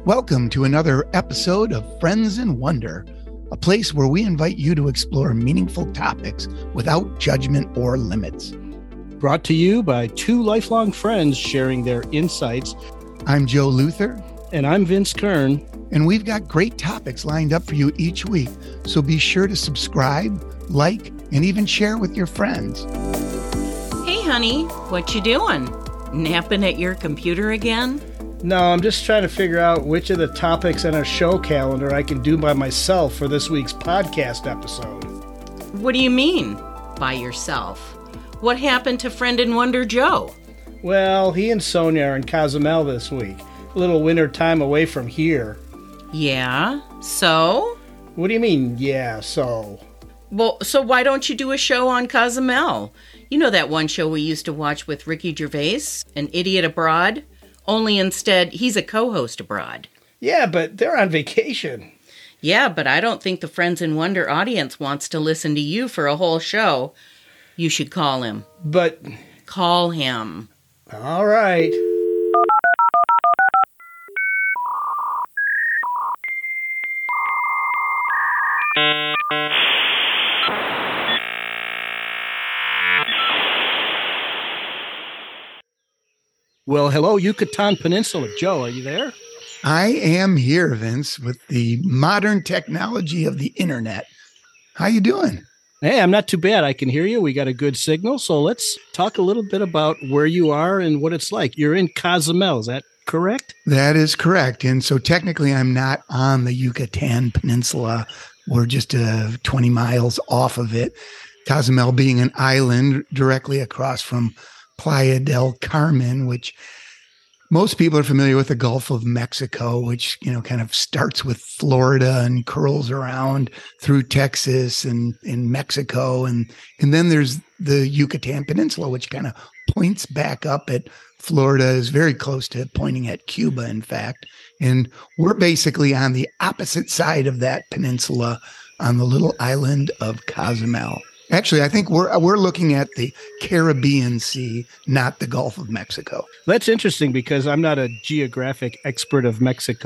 Welcome to another episode of Friends in Wonder, a place where we invite you to explore meaningful topics without judgment or limits. Brought to you by two lifelong friends sharing their insights. I'm Joe Luther. And I'm Vince Kern. And we've got great topics lined up for you each week, so be sure to subscribe, like, and even share with your friends. Hey, honey, what you doing? Napping at your computer again? No, I'm just trying to figure out which of the topics on our show calendar I can do by myself for this week's podcast episode. What do you mean, by yourself? What happened to Friend in Wonder Joe? Well, he and Sonia are in Cozumel this week. A little winter time away from here. Yeah? So? What do you mean, yeah, so? Well, so why don't you do a show on Cozumel? You know that one show we used to watch with Ricky Gervais, An Idiot Abroad? Only instead, he's a co-host abroad. Yeah, but they're on vacation. Yeah, but I don't think the Friends in Wonder audience wants to listen to you for a whole show. You should call him. But... Call him. All right. Well, hello, Yucatan Peninsula. Joe, are you there? I am here, Vince, with the modern technology of the internet. How you doing? Hey, I'm not too bad. I can hear you. We got a good signal. So let's talk a little bit about where you are and what it's like. You're in Cozumel. Is that correct? That is correct. And so technically I'm not on the Yucatan Peninsula. We're just 20 miles off of it. Cozumel being an island directly across from Playa del Carmen, which most people are familiar with, the Gulf of Mexico, which, kind of starts with Florida and curls around through Texas and in Mexico. And then there's the Yucatan Peninsula, which kind of points back up at Florida, is very close to pointing at Cuba, in fact. And we're basically on the opposite side of that peninsula on the little island of Cozumel. Actually, I think we're looking at the Caribbean Sea, not the Gulf of Mexico. That's interesting because I'm not a geographic expert of Mexico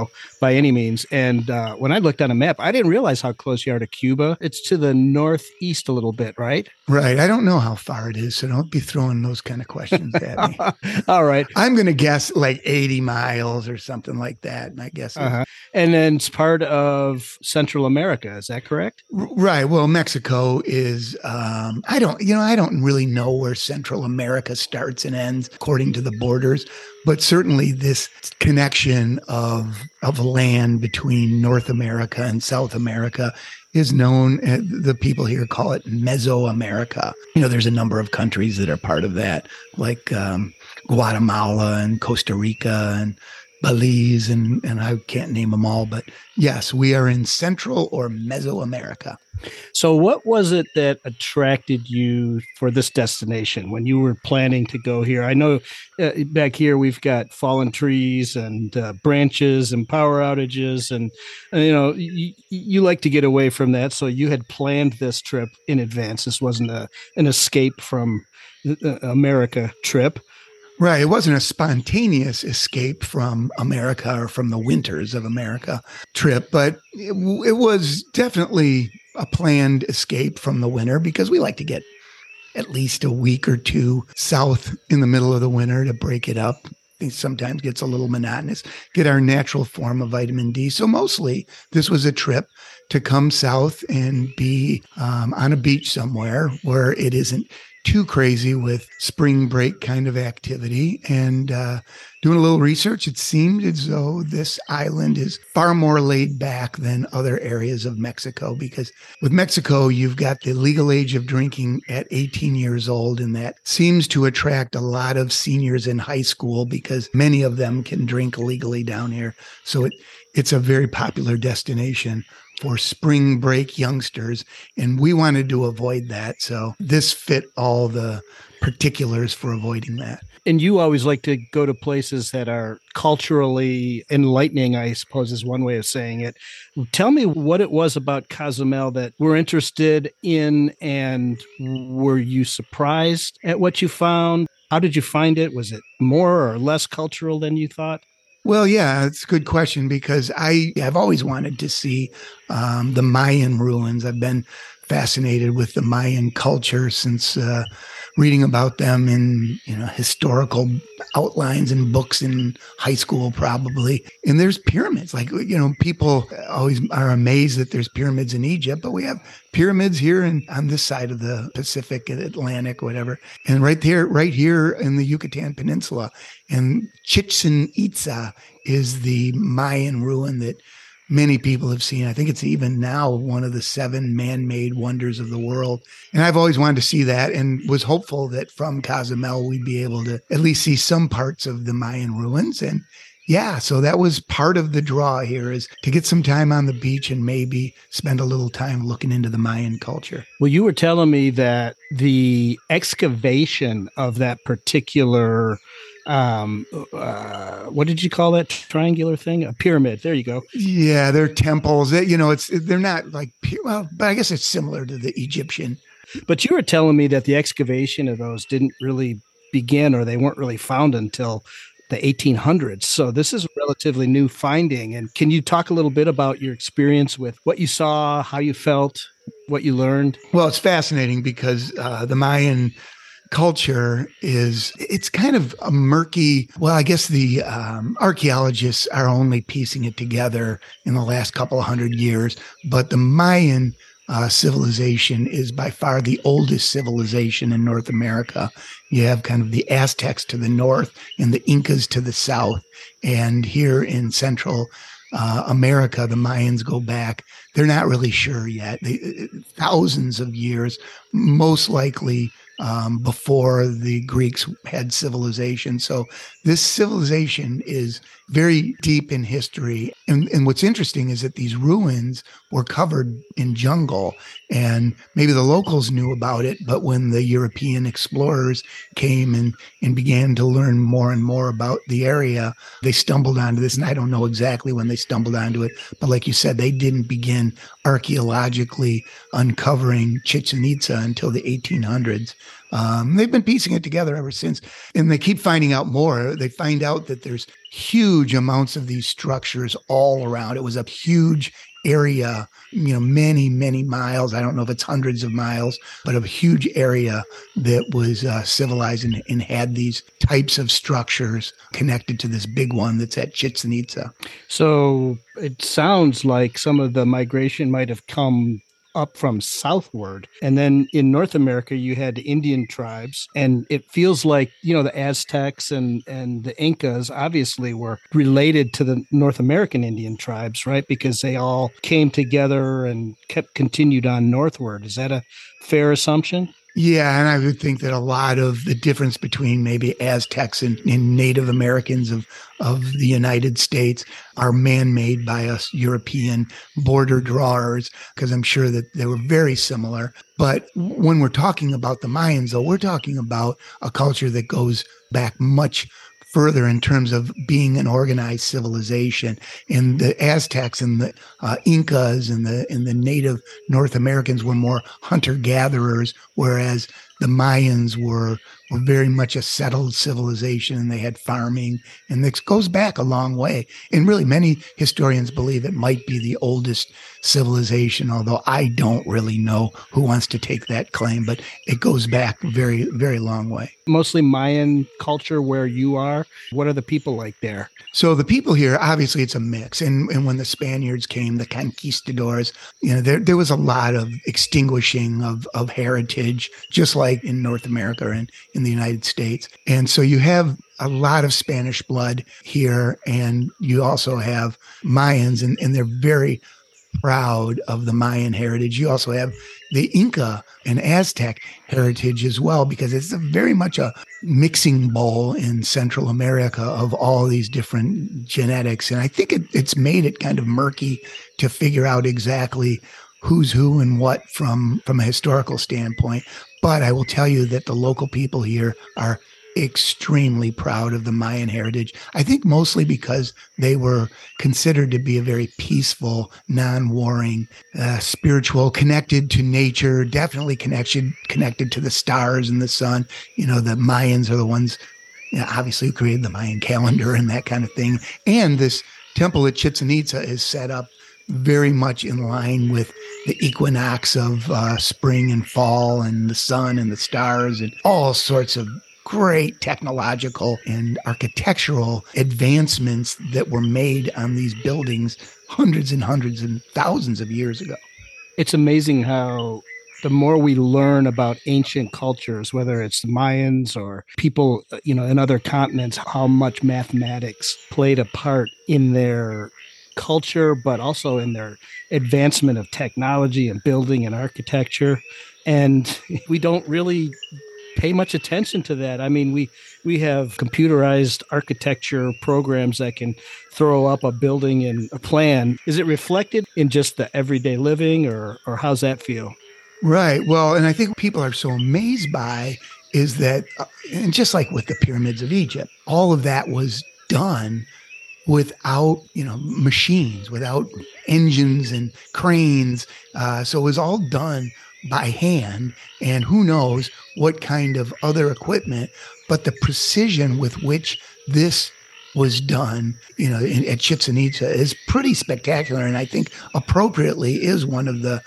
by any means. And when I looked on a map, I didn't realize how close you are to Cuba. It's to the northeast a little bit, right? Right. I don't know how far it is, so don't be throwing those kind of questions at me. All right. I'm going to guess like 80 miles or something like that. And I guess. And then it's part of Central America. Is that correct? Right. Well, Mexico is, I don't really know where Central America starts and ends according to the borders. But certainly this connection of land between North America and South America is known. The people here call it Mesoamerica. There's a number of countries that are part of that, like Guatemala and Costa Rica and Belize, and I can't name them all. But yes, we are in Central or Mesoamerica. So what was it that attracted you for this destination when you were planning to go here? I know back here we've got fallen trees and branches and power outages, and you like to get away from that. So you had planned this trip in advance. This wasn't an escape from the America trip. Right. It wasn't a spontaneous escape from America or from the winters of America trip, but it was definitely a planned escape from the winter because we like to get at least a week or two south in the middle of the winter to break it up. It sometimes gets a little monotonous, get our natural form of vitamin D. So mostly this was a trip to come south and be on a beach somewhere where it isn't too crazy with spring break kind of activity. And doing a little research, it seemed as though this island is far more laid back than other areas of Mexico, because with Mexico, you've got the legal age of drinking at 18 years old, and that seems to attract a lot of seniors in high school because many of them can drink legally down here. So it's a very popular destination for spring break youngsters, and we wanted to avoid that. So this fit all the particulars for avoiding that. And you always like to go to places that are culturally enlightening, I suppose is one way of saying it. Tell me what it was about Cozumel that we're interested in, and were you surprised at what you found? How did you find it? Was it more or less cultural than you thought? Well, yeah, it's a good question because I've always wanted to see the Mayan ruins. I've been fascinated with the Mayan culture since reading about them in historical outlines and books in high school, probably. And there's pyramids. Like people always are amazed that there's pyramids in Egypt, but we have pyramids here on this side of the Pacific, Atlantic, whatever, and right here in the Yucatan Peninsula. And Chichen Itza is the Mayan ruin that many people have seen. I think it's even now one of the 7 man-made wonders of the world. And I've always wanted to see that and was hopeful that from Cozumel, we'd be able to at least see some parts of the Mayan ruins. And yeah, so that was part of the draw here, is to get some time on the beach and maybe spend a little time looking into the Mayan culture. Well, you were telling me that the excavation of that particular what did you call that triangular thing? A pyramid. There you go. Yeah, they're temples. They're not like, well, but I guess it's similar to the Egyptian. But you were telling me that the excavation of those didn't really begin, or they weren't really found until the 1800s. So this is a relatively new finding. And can you talk a little bit about your experience with what you saw, how you felt, what you learned? Well, it's fascinating because the Mayan culture it's kind of a murky. Well, I guess the archaeologists are only piecing it together in the last couple of hundred years, but the Mayan civilization is by far the oldest civilization in North America. You have kind of the Aztecs to the north and the Incas to the south. And here in Central America, the Mayans go back. They're not really sure yet. Thousands of years, most likely before the Greeks had civilization. So this civilization is very deep in history. And what's interesting is that these ruins were covered in jungle, and maybe the locals knew about it, but when the European explorers came and began to learn more and more about the area, they stumbled onto this. And I don't know exactly when they stumbled onto it, but like you said, they didn't begin archaeologically uncovering Chichen Itza until the 1800s. They've been piecing it together ever since, and they keep finding out more. They find out that there's huge amounts of these structures all around. It was a huge area, many, many miles. I don't know if it's hundreds of miles, but a huge area that was civilized and had these types of structures connected to this big one that's at Chichen Itza. So it sounds like some of the migration might have come up from southward. And then in North America, you had Indian tribes. And it feels like, the Aztecs and the Incas obviously were related to the North American Indian tribes, right? Because they all came together and continued on northward. Is that a fair assumption? Yeah, and I would think that a lot of the difference between maybe Aztecs and Native Americans of the United States are man-made by us European border drawers, because I'm sure that they were very similar. But when we're talking about the Mayans, though, we're talking about a culture that goes back much further in terms of being an organized civilization. And the Aztecs and the Incas and the native North Americans were more hunter-gatherers, whereas the Mayans were very much a settled civilization, and they had farming. And this goes back a long way. And really, many historians believe it might be the oldest civilization, although I don't really know who wants to take that claim, but it goes back very, very long way. Mostly Mayan culture where you are. What are the people like there? So the people here, obviously it's a mix. And when the Spaniards came, the conquistadors, there was a lot of extinguishing of heritage, just like in North America and in the United States. And so you have a lot of Spanish blood here, and you also have Mayans, and they're very proud of the Mayan heritage. You also have the Inca and Aztec heritage as well, because it's very much a mixing bowl in Central America of all these different genetics. And I think it's made it kind of murky to figure out exactly who's who and what from a historical standpoint. But I will tell you that the local people here are extremely proud of the Mayan heritage. I think mostly because they were considered to be a very peaceful, non-warring, spiritual, connected to nature, definitely connected to the stars and the sun. The Mayans are the ones obviously who created the Mayan calendar and that kind of thing. And this temple at Chichen Itza is set up very much in line with the equinox of spring and fall and the sun and the stars and all sorts of great technological and architectural advancements that were made on these buildings hundreds and hundreds and thousands of years ago. It's amazing how the more we learn about ancient cultures, whether it's the Mayans or people, in other continents, how much mathematics played a part in their culture, but also in their advancement of technology and building and architecture. And we don't really pay much attention to that. I mean, we have computerized architecture programs that can throw up a building and a plan. Is it reflected in just the everyday living, or how's that feel? Right. Well, and I think people are so amazed by is that, and just like with the pyramids of Egypt, all of that was done without, machines, without engines and cranes. So it was all done by hand, and who knows what kind of other equipment, but the precision with which this was done, at Chichen Itza is pretty spectacular. And I think appropriately is one of the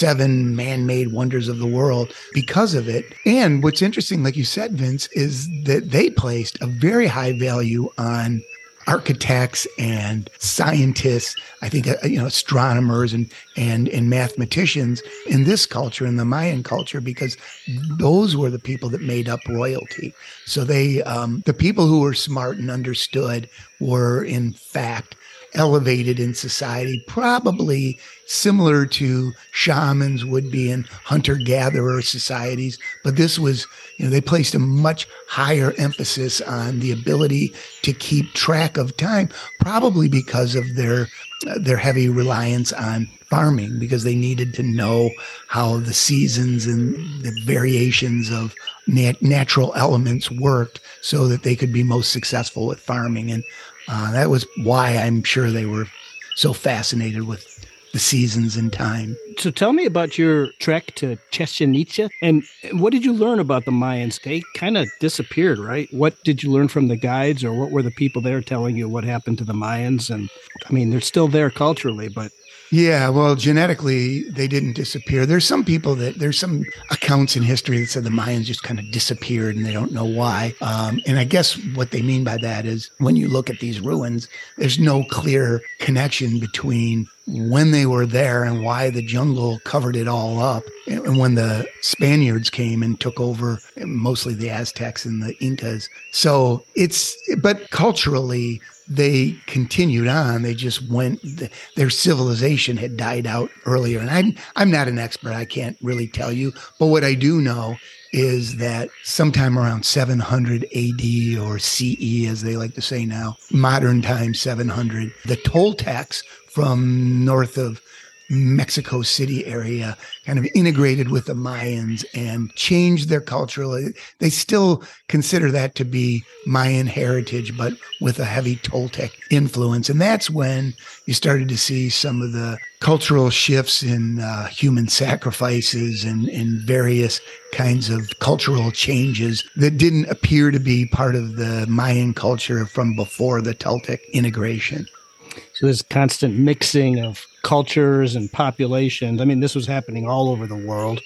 7 man-made wonders of the world because of it. And what's interesting, like you said, Vince, is that they placed a very high value on architects and scientists, I think, astronomers and mathematicians in this culture, in the Mayan culture, because those were the people that made up royalty. So they, the people who were smart and understood were in fact elevated in society, probably similar to shamans would be in hunter-gatherer societies. But this was, they placed a much higher emphasis on the ability to keep track of time, probably because of their heavy reliance on farming, because they needed to know how the seasons and the variations of natural elements worked so that they could be most successful with farming. And that was why I'm sure they were so fascinated with the seasons and time. So tell me about your trek to Chichen Itza, and what did you learn about the Mayans? They kind of disappeared, right? What did you learn from the guides, or what were the people there telling you what happened to the Mayans? And I mean, they're still there culturally, but yeah, well, genetically, they didn't disappear. There's some accounts in history that said the Mayans just kind of disappeared and they don't know why. And I guess what they mean by that is when you look at these ruins, there's no clear connection between when they were there and why the jungle covered it all up. And when the Spaniards came and took over, mostly the Aztecs and the Incas. So but culturally, they continued on. They just their civilization had died out earlier. And I'm not an expert. I can't really tell you. But what I do know is that sometime around 700 AD or CE, as they like to say now, modern time 700, the Toltecs from north of Mexico City area kind of integrated with the Mayans and changed their culture. They still consider that to be Mayan heritage, but with a heavy Toltec influence. And that's when you started to see some of the cultural shifts in human sacrifices and various kinds of cultural changes that didn't appear to be part of the Mayan culture from before the Toltec integration. So there's constant mixing of cultures and populations. I mean, this was happening all over the world.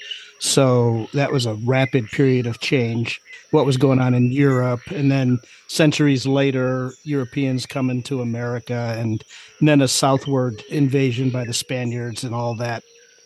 So that was a rapid period of change. What was going on in Europe, and then centuries later, Europeans coming to America, and then a southward invasion by the Spaniards and all that.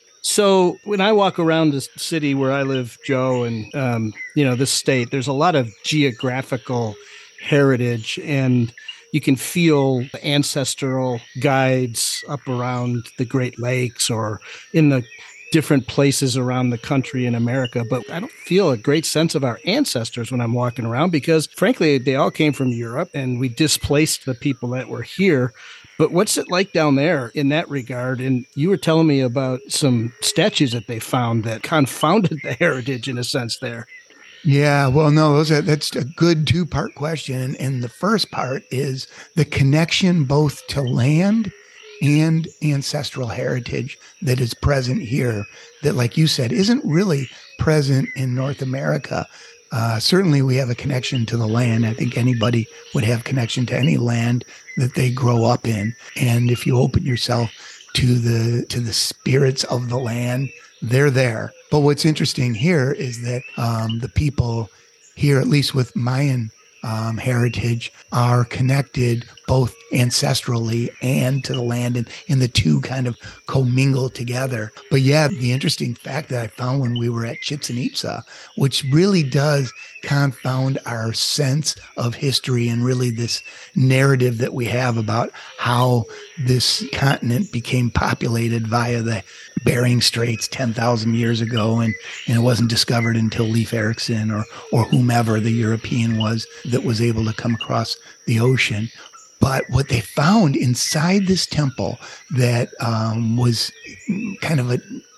So when I walk around the city where I live, Joe, and this state, there's a lot of geographical heritage, and you can feel ancestral guides up around the Great Lakes or in the different places around the country in America. But I don't feel a great sense of our ancestors when I'm walking around because, frankly, they all came from Europe and we displaced the people that were here. But what's it like down there in that regard? And you were telling me about some statues that they found that confounded the heritage in a sense there. Yeah, well, no, that's a good 2-part question. And the first part is the connection both to land and ancestral heritage that is present here that, like you said, isn't really present in North America. certainly we have a connection to the land. I think anybody would have connection to any land that they grow up in. And if you open yourself to the spirits of the land, they're there. But what's interesting here is that the people here, at least with Mayan heritage, are connected both ancestrally and to the land, and the two kind of commingle together. But yeah, the interesting fact that I found when we were at Chichen Itza, which really does confound our sense of history and really this narrative that we have about how this continent became populated via the Bering Straits 10,000 years ago, and it wasn't discovered until Leif Erikson or whomever the European was that was able to come across the ocean. But what they found inside this temple that was kind of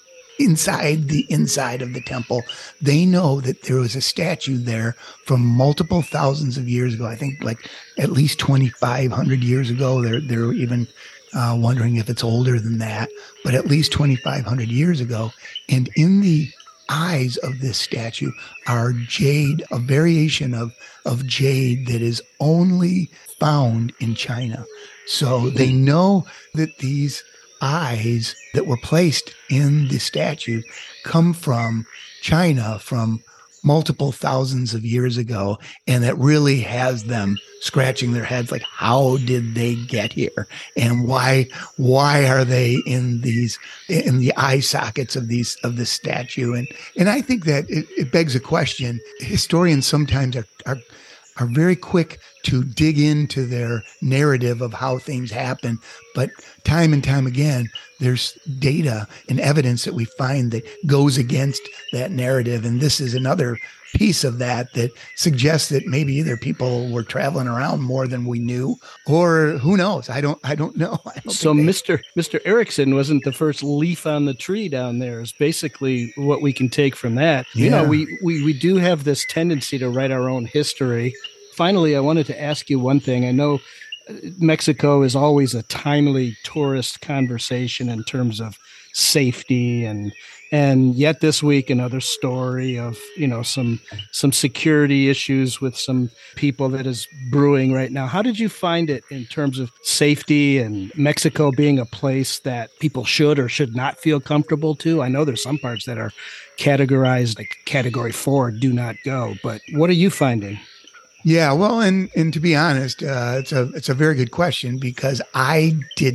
inside the inside of the temple, they know that there was a statue there from multiple thousands of years ago. I think like at least 2,500 years ago. They're even wondering if it's older than that, but at least 2,500 years ago. And in the eyes of this statue are jade, a variation of jade that is only found in China. So they know that these eyes that were placed in the statue come from China, from multiple thousands of years ago, and that really has them scratching their heads like, how did they get here, and why are they in the eye sockets of this statue? And I think that it begs a question. Historians sometimes are very quick to dig into their narrative of how things happen. But time and time again, there's data and evidence that we find that goes against that narrative. And this is another piece of that suggests that maybe either people were traveling around more than we knew, or who knows? I don't know. So Mr. Erikson wasn't the first leaf on the tree down there is basically what we can take from that. Yeah. You know, we do have this tendency to write our own history. Finally, I wanted to ask you one thing. I know Mexico is always a timely tourist conversation in terms of safety, and yet this week another story of some security issues with some people that is brewing right now. How did you find it in terms of safety and Mexico being a place that people should or should not feel comfortable to? I know there's some parts that are categorized like Category 4, do not go, but what are you finding? Yeah, well, and to be honest, it's a very good question, because I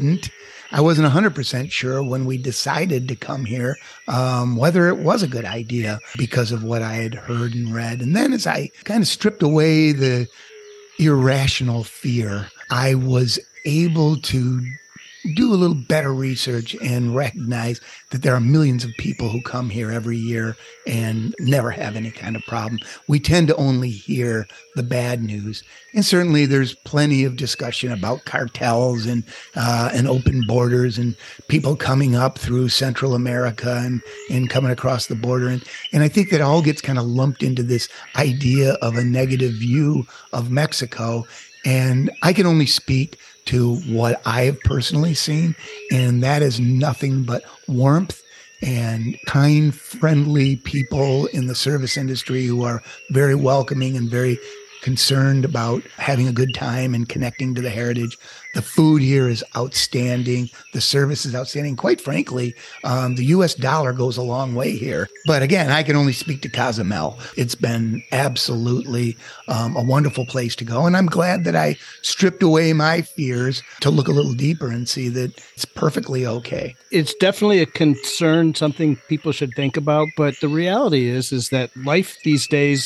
wasn't 100% sure when we decided to come here whether it was a good idea because of what I had heard and read. And then as I kind of stripped away the irrational fear, I was able to do a little better research and recognize that there are millions of people who come here every year and never have any kind of problem. We tend to only hear the bad news. And certainly there's plenty of discussion about cartels and open borders and people coming up through Central America and coming across the border. And I think that all gets kind of lumped into this idea of a negative view of Mexico. And I can only speak to what I have personally seen, and that is nothing but warmth and kind, friendly people in the service industry who are very welcoming and very concerned about having a good time and connecting to the heritage. The food here is outstanding. The service is outstanding. Quite frankly, the U.S. dollar goes a long way here. But again, I can only speak to Cozumel. It's been absolutely a wonderful place to go. And I'm glad that I stripped away my fears to look a little deeper and see that it's perfectly okay. It's definitely a concern, something people should think about. But the reality is that life these days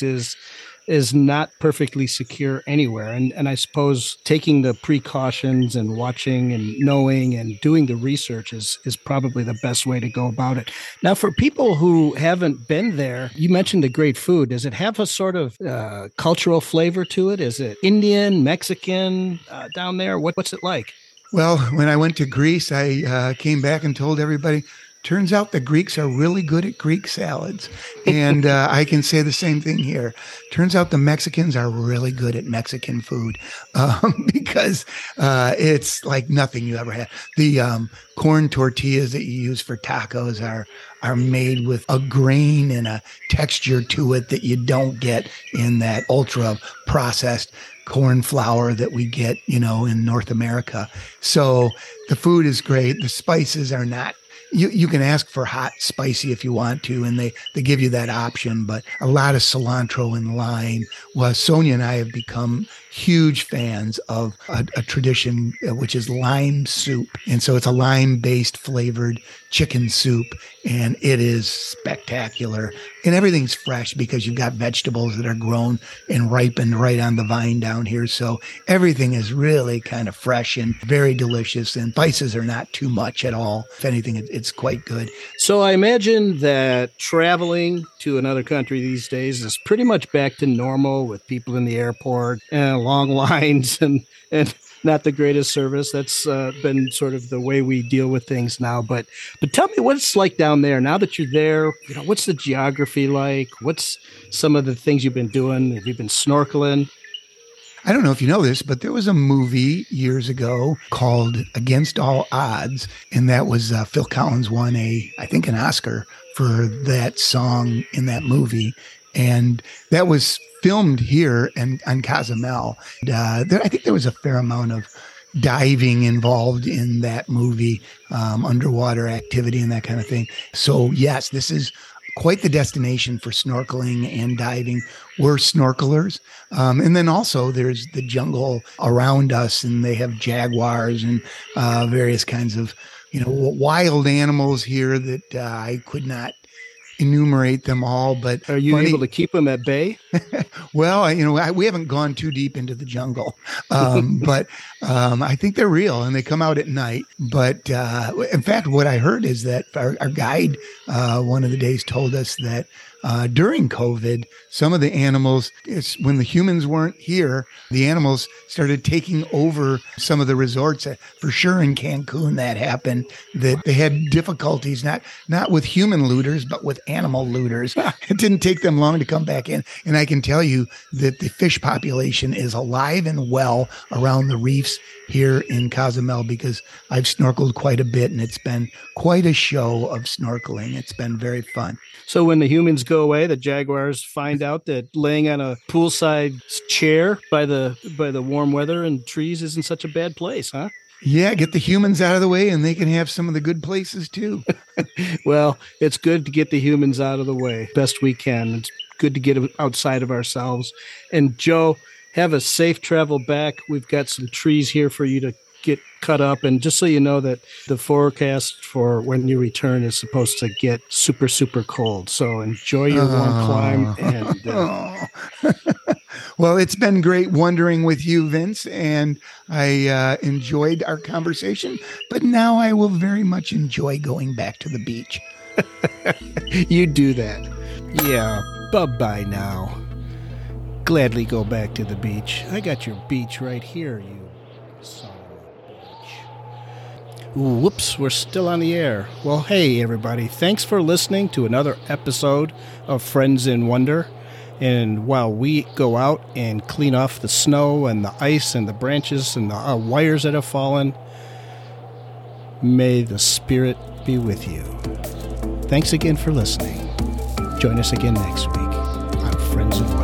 is not perfectly secure anywhere. And I suppose taking the precautions and watching and knowing and doing the research is probably the best way to go about it. Now, for people who haven't been there, you mentioned the great food. Does it have a sort of cultural flavor to it? Is it Indian, Mexican down there? What's it like? Well, when I went to Greece, I came back and told everybody, Turns out the Greeks are really good at Greek salads. And I can say the same thing here. Turns out the Mexicans are really good at Mexican food because it's like nothing you ever had. The corn tortillas that you use for tacos are made with a grain and a texture to it that you don't get in that ultra processed corn flour that we get, in North America. So the food is great. The spices are not, you can ask for hot, spicy if you want to, and they give you that option, but a lot of cilantro and lime. Well, Sonia and I have become huge fans of a tradition, which is lime soup. And so it's a lime-based flavored chicken soup, and it is spectacular. And everything's fresh because you've got vegetables that are grown and ripened right on the vine down here. So everything is really kind of fresh and very delicious, and spices are not too much at all. If anything, it's quite good. So I imagine that traveling to another country these days is pretty much back to normal with people in the airport and long lines and not the greatest service. That's been sort of the way we deal with things now. But tell me what it's like down there. Now that you're there, what's the geography like? What's some of the things you've been doing? Have you been snorkeling? I don't know if you know this, but there was a movie years ago called Against All Odds, and that was Phil Collins won I think an Oscar for that song in that movie, and that was filmed here on Cozumel. I think there was a fair amount of diving involved in that movie, underwater activity and that kind of thing. So yes, this is quite the destination for snorkeling and diving. We're snorkelers. And then also there's the jungle around us, and they have jaguars and various kinds of, wild animals here that I could not enumerate them all, but are you able to keep them at bay? Well, we haven't gone too deep into the jungle, but I think they're real and they come out at night. But in fact, what I heard is that our guide one of the days told us that during COVID, some of the animals, when the humans weren't here, the animals started taking over some of the resorts. For sure in Cancun that happened, that they had difficulties, not with human looters, but with animal looters. It didn't take them long to come back in. And I can tell you that the fish population is alive and well around the reefs here in Cozumel, because I've snorkeled quite a bit, and it's been quite a show of snorkeling. It's been very fun. So when the humans go away, the jaguars find out that laying on a poolside chair by the warm weather and trees isn't such a bad place, huh? Yeah, get the humans out of the way and they can have some of the good places too. Well, it's good to get the humans out of the way best we can. It's good to get outside of ourselves. And Joe, have a safe travel back. We've got some trees here for you to get cut up. And just so you know that the forecast for when you return is supposed to get super, super cold. So enjoy your warm climb. And well, it's been great wandering with you, Vince, and I enjoyed our conversation. But now I will very much enjoy going back to the beach. You do that. Yeah, bye-bye now. Gladly go back to the beach. I got your beach right here, you son of a bitch. Ooh, whoops, we're still on the air. Well, hey, everybody. Thanks for listening to another episode of Friends in Wonder. And while we go out and clean off the snow and the ice and the branches and the wires that have fallen, may the spirit be with you. Thanks again for listening. Join us again next week on Friends in Wonder.